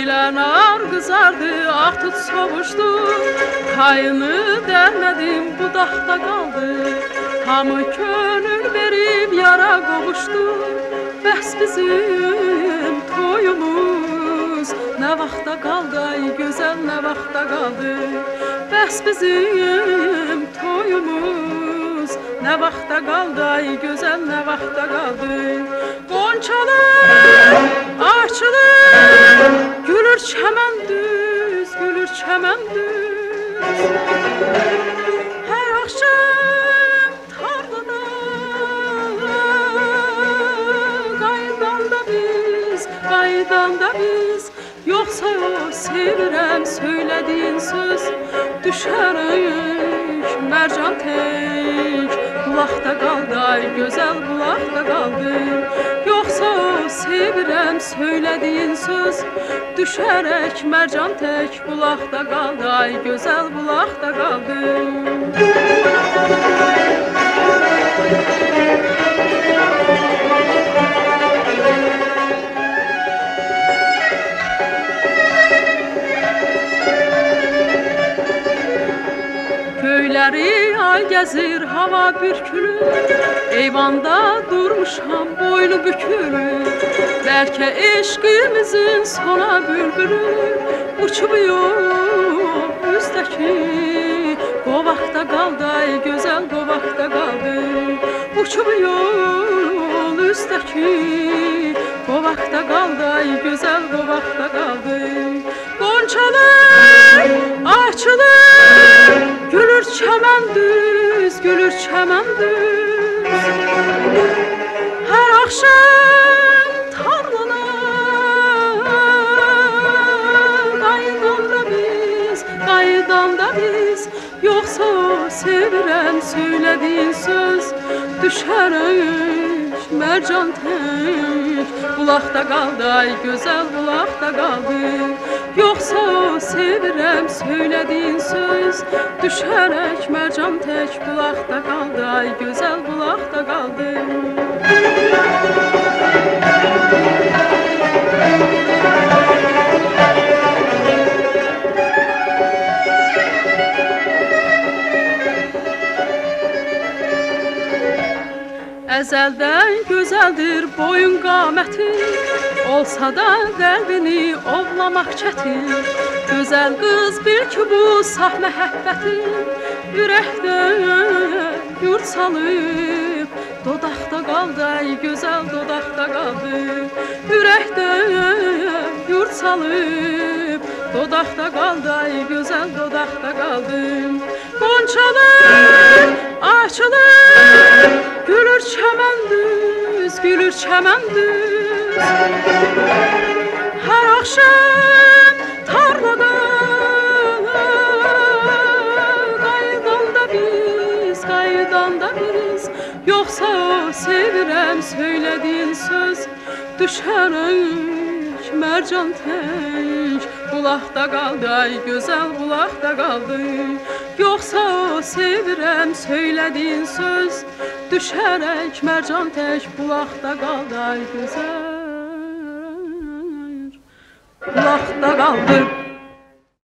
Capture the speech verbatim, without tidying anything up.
Göylənar qızardı, ah tut soğuşdu. Tayını dərmədim, budaqda qaldı. Hamı könül verib yara qovuşdu. Bəs bizim toyumuz nə vaxta qaldı, ay gözəl nə vaxta qaldı. Bəs bizim toyumuz nə vaxta qaldı, ay gözəl nə vaxta qaldı. Qonçalar açılır, gülür çəmən düz, gülür çəmən düz. Hər axşam tarlada qaydanda biz, qaydanda biz. Yoxsa o sevirəm söylədiyin söz, düşərək mərcan tək. Bulaqda qaldı, ay gözəl bulaqda qaldı. Yoxsa o sevirəm söylədiyin söz, düşərək mərcan tək. Bulaqda qaldı, ay gözəl bulaqda qaldı. Göyləri ay gəzir, hava bürkülür. Eyvanda durmuşam, boynu bükülür. Bəlkə eşqimizin sona bülbülü uçub yox üstəki. Qovaqda qaldı, ay gözəl qovaqda qaldı. Uçub yol üstəki. Qovaqda qaldı, ay gözəl qovaqda qaldı. Qonçalar açılır, gülür çəmən düz, gülür çəmən düz. Hər axşam tarlana qaydanda biz, qaydanda biz. Yoxsa o sevirəm söylədiyin söz, düşərək mərcan tək. Bulaqda qaldı, ay gözəl bulaqda qaldı. Yoxsa o sevirəm söylədiyin söz, düşərək mərcan tək. Bulaqda qaldı, ay gözəl bulaqda qaldı. Əzəldən gözəldir boyun qaməti, olsa da qəlbini ovlamaq çətin. Gözəl qız bil ki bu saf məhəbbəti, ürəkdən yurd salıb, dodaqda qaldı, ay gözəl dodaqda qaldı. Ürəkdən yurd salıb, dodaqda qaldı, ay gözəl dodaqda qaldı. Qonçalar açılır, gülür çəmən düz, gülür çəmən düz. Hər axşam tarlada qaydanda biz, qaydanda biz. Yoxsa o sevirəm söylədiyin söz, düşərək mərcan tək. Bulaqda qaldı, ay gözəl bulaqda qaldı. Yoxsa o sevirəm söylədiyin söz, düşərək mərcan tək. Bulaqda qaldı, ay gözəl bulaqda qaldı.